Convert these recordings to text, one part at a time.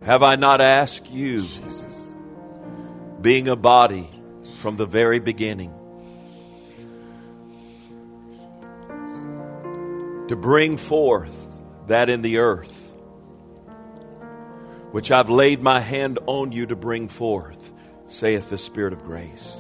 Have I not asked you, being a body from the very beginning, to bring forth that in the earth, which I've laid my hand on you to bring forth, saith the Spirit of grace.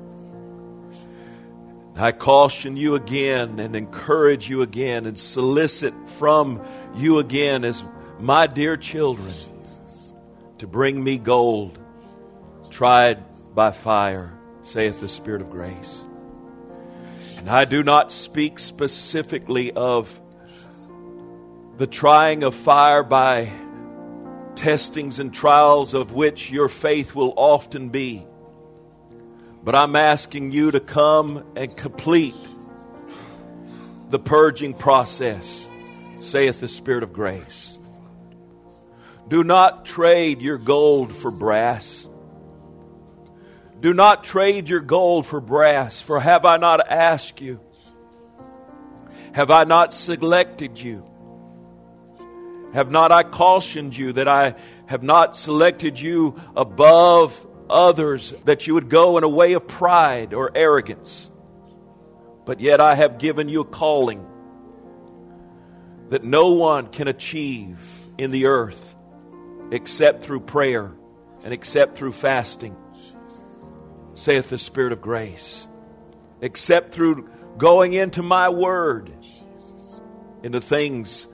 I caution you again and encourage you again and solicit from you again as my dear children to bring me gold tried by fire, saith the Spirit of grace. And I do not speak specifically of the trying of fire by testings and trials of which your faith will often be. But I'm asking you to come and complete the purging process, saith the Spirit of grace. Do not trade your gold for brass. Do not trade your gold for brass, for have I not asked you? Have I not selected you? Have not I cautioned you that I have not selected you above others, that you would go in a way of pride or arrogance? But yet I have given you a calling that no one can achieve in the earth except through prayer and except through fasting, saith the Spirit of grace. Except through going into my word, into things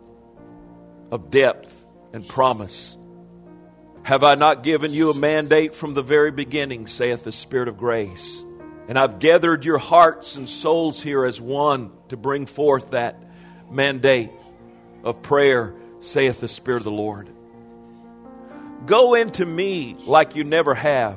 of depth and promise. Have I not given you a mandate from the very beginning, saith the Spirit of grace? And I've gathered your hearts and souls here as one to bring forth that mandate of prayer, saith the Spirit of the Lord. Go into me like you never have.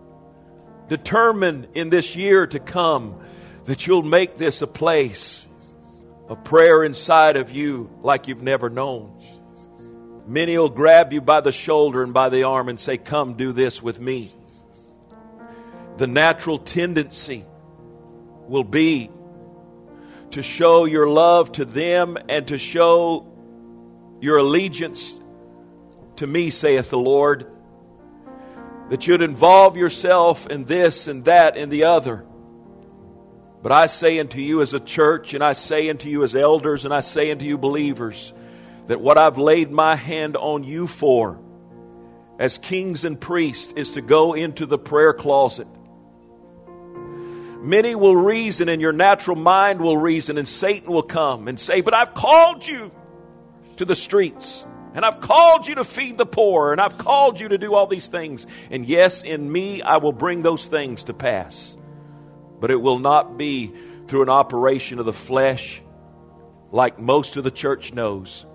Determine in this year to come that you'll make this a place of prayer inside of you like you've never known. Many will grab you by the shoulder and by the arm and say, come do this with me. The natural tendency will be to show your love to them and to show your allegiance to me, saith the Lord. That you'd involve yourself in this and that and the other. But I say unto you as a church, and I say unto you as elders, and I say unto you believers, that what I've laid my hand on you for, as kings and priests, is to go into the prayer closet. Many will reason, and your natural mind will reason, and Satan will come and say, but I've called you to the streets, and I've called you to feed the poor, and I've called you to do all these things. And yes, in me I will bring those things to pass. But it will not be through an operation of the flesh like most of the church knows.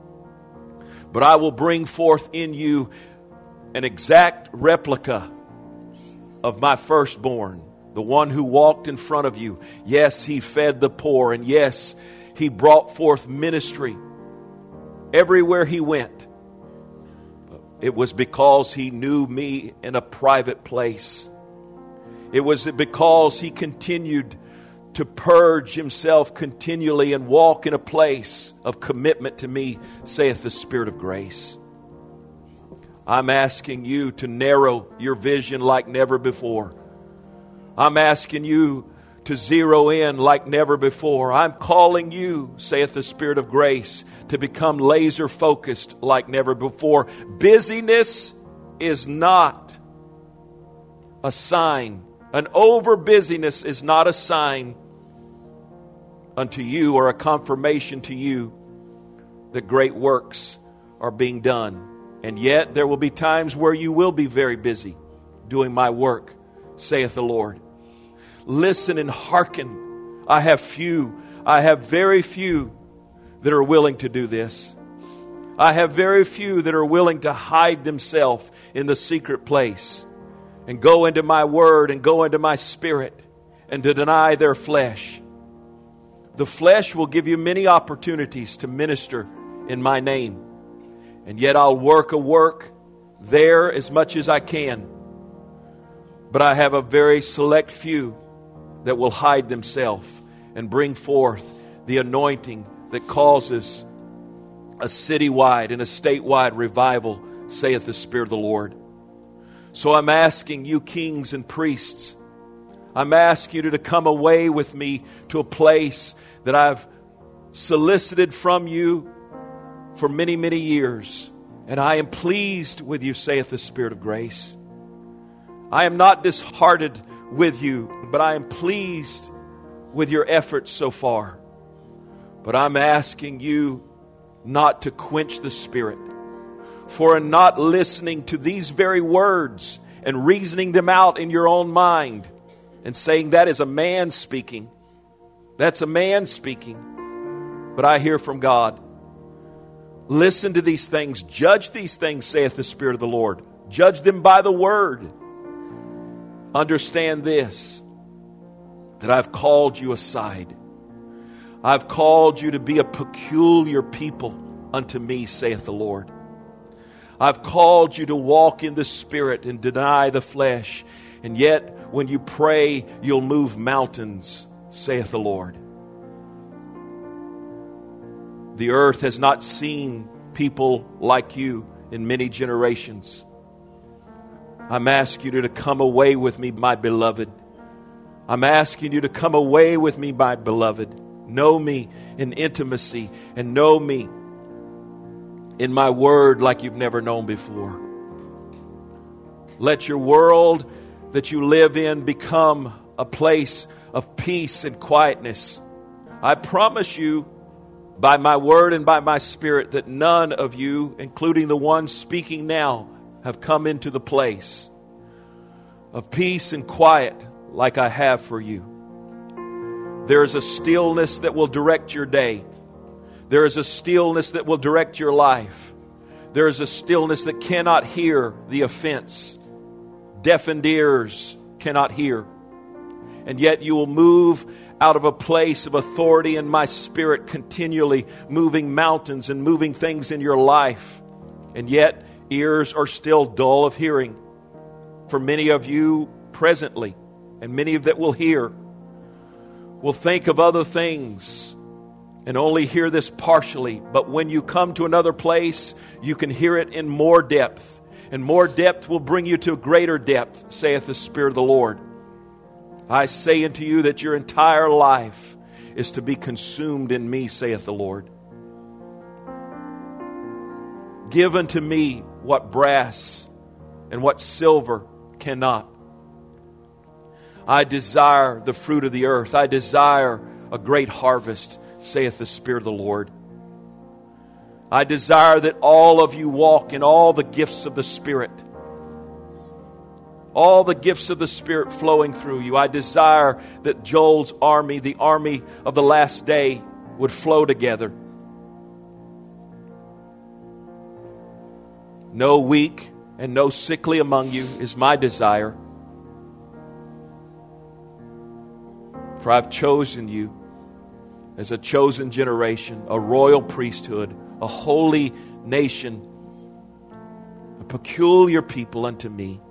But I will bring forth in you an exact replica of my firstborn, the one who walked in front of you. Yes, he fed the poor, and yes, he brought forth ministry everywhere he went. It was because he knew me in a private place. It was because he continued to purge himself continually and walk in a place of commitment to me, saith the Spirit of grace. I'm asking you to narrow your vision like never before. I'm asking you to zero in like never before. I'm calling you, saith the Spirit of grace, to become laser focused like never before. Busyness is not a sign. An over busyness is not a sign unto you or a confirmation to you that great works are being done. And yet there will be times where you will be very busy doing my work, saith the Lord. Listen and hearken. I have very few that are willing to do this. I have very few that are willing to hide themselves in the secret place and go into my word and go into my spirit and to deny their flesh. The flesh will give you many opportunities to minister in my name. And yet I'll work a work there as much as I can. But I have a very select few that will hide themselves and bring forth the anointing that causes a citywide and a statewide revival, saith the Spirit of the Lord. So I'm asking you, kings and priests, I'm asking you to come away with me to a place that I've solicited from you for many, many years. And I am pleased with you, saith the Spirit of grace. I am not disheartened with you, but I am pleased with your efforts so far. But I'm asking you not to quench the Spirit. For in not listening to these very words and reasoning them out in your own mind and saying that is a man speaking, that's a man speaking, but I hear from God. Listen to these things, judge these things, saith the Spirit of the Lord. Judge them by the word. Understand this, that I've called you aside. I've called you to be a peculiar people unto me, saith the Lord. I've called you to walk in the Spirit and deny the flesh. And yet, when you pray, you'll move mountains, saith the Lord. The earth has not seen people like you in many generations. I'm asking you to come away with me, my beloved. I'm asking you to come away with me, my beloved. Know me in intimacy and know me in my word like you've never known before. Let your world that you live in become a place of peace and quietness. I promise you by my word and by my Spirit that none of you, including the ones speaking now, have come into the place of peace and quiet like I have for you. There is a stillness that will direct your day. There is a stillness that will direct your life. There is a stillness that cannot hear the offense. Deafened ears cannot hear. And yet you will move out of a place of authority in my Spirit, continually moving mountains and moving things in your life. And yet ears are still dull of hearing. For many of you presently, and many that will hear, will think of other things and only hear this partially. But when you come to another place, you can hear it in more depth. And more depth will bring you to greater depth, saith the Spirit of the Lord. I say unto you that your entire life is to be consumed in me, saith the Lord. Give unto me what brass and what silver cannot. I desire the fruit of the earth. I desire a great harvest, saith the Spirit of the Lord. I desire that all of you walk in all the gifts of the Spirit. All the gifts of the Spirit flowing through you. I desire that Joel's army, the army of the last day, would flow together. No weak and no sickly among you is my desire. For I've chosen you as a chosen generation, a royal priesthood, a holy nation, a peculiar people unto me.